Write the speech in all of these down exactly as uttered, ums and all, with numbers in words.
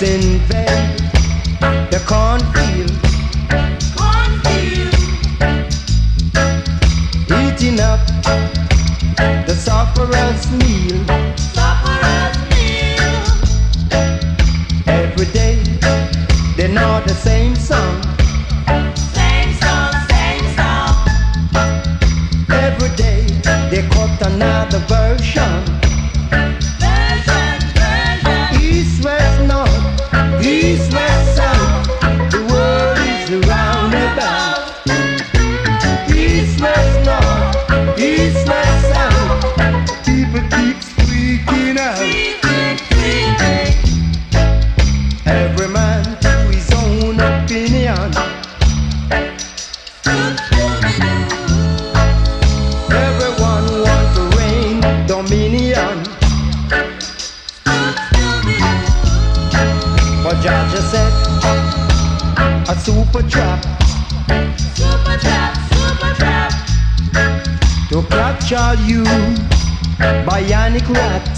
invade the cornfield, cornfield, eating up the sufferer's meal, sufferer's meal. every day they know the same song, Same song, same song. every day they cut another version, Version, version. east, west, north, east, west, south, the world is around about, east, west, north, east, west, south, people keep freaking out, Freaking, freaking. every man to his own opinion, everyone want to reign dominion, but Georgia said a super trap Super trap, super trap. to catch all you bionic rats.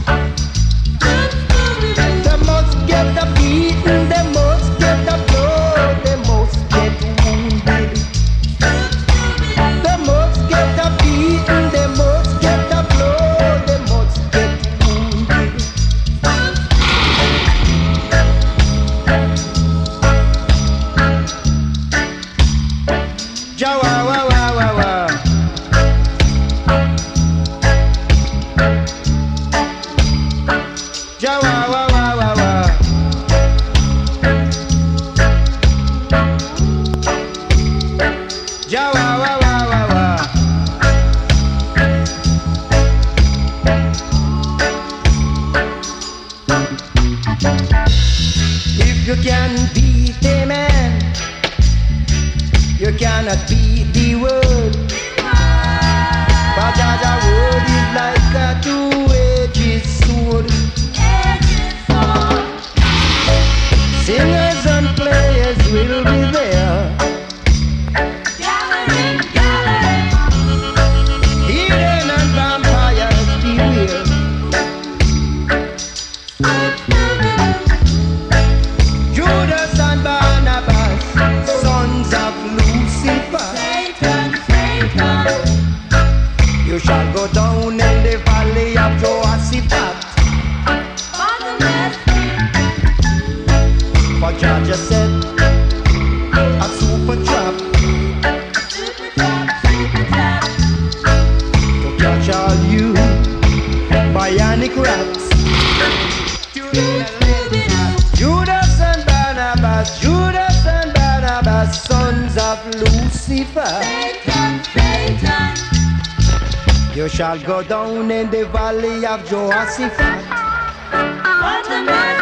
They must get the beaten, they must get the blood, they must get wounded. They must get the beaten, they must get the blood, they must get wounded. Jawa wa wa wa wa. Jawa wa wa wa wa. Jawa wa wa wa wa. If you can beat a man, you cannot beat the world. But Jaja word is like a two-edged sword. Singers and players will be there. Gathering, gathering. Heathen and vampires beware. Judas and Barnabas, sons of Lucifer. Satan, Satan. You shall go down in the valley of Jehoshaphat. Bottomless For Georgia said a super trap super trap, super trap. to catch all you bionic rats. Judas and Barnabas, Judas and Barnabas, sons of Lucifer. Satan, Satan. You shall go down in the valley of Jehoshaphat. Bottomless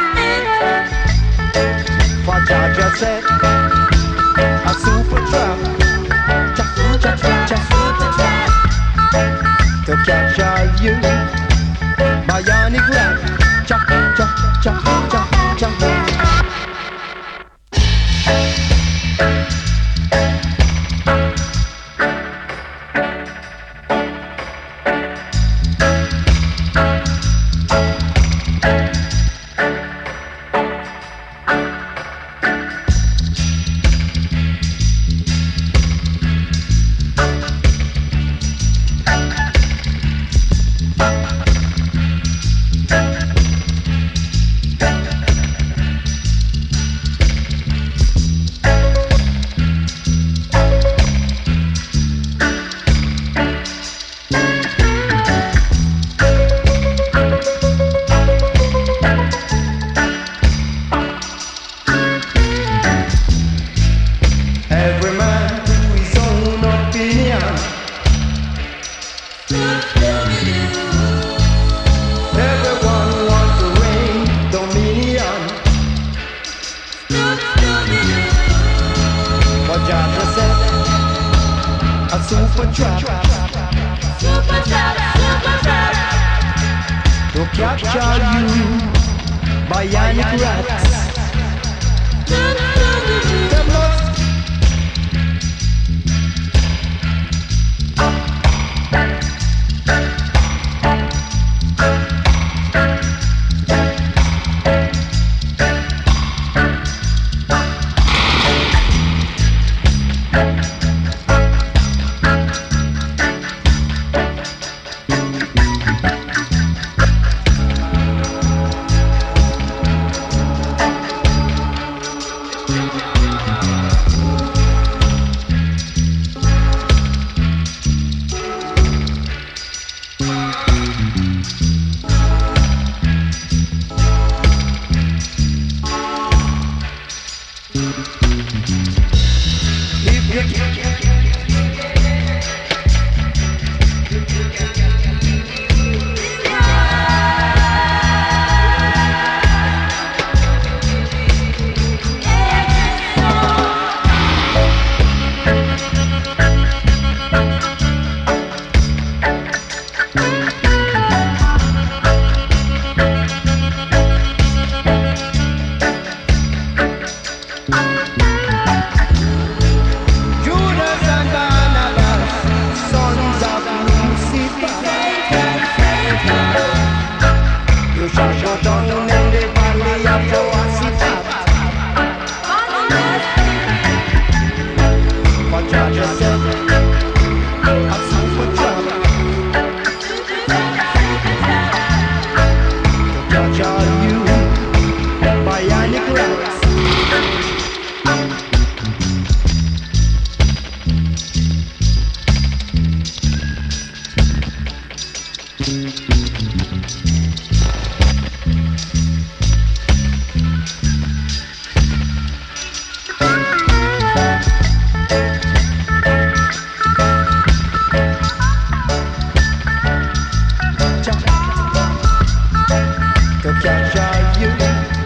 For Georgia said a super trap cha, cha, cha, cha, super trap. to catch all you bionic rats. Cha, cha, cha, cha, cha. Every man to his own opinion. Everyone want to reign dominion. But Georgia said a super trap Super trap, super trap. to catch all you bionic rats. Them must like you.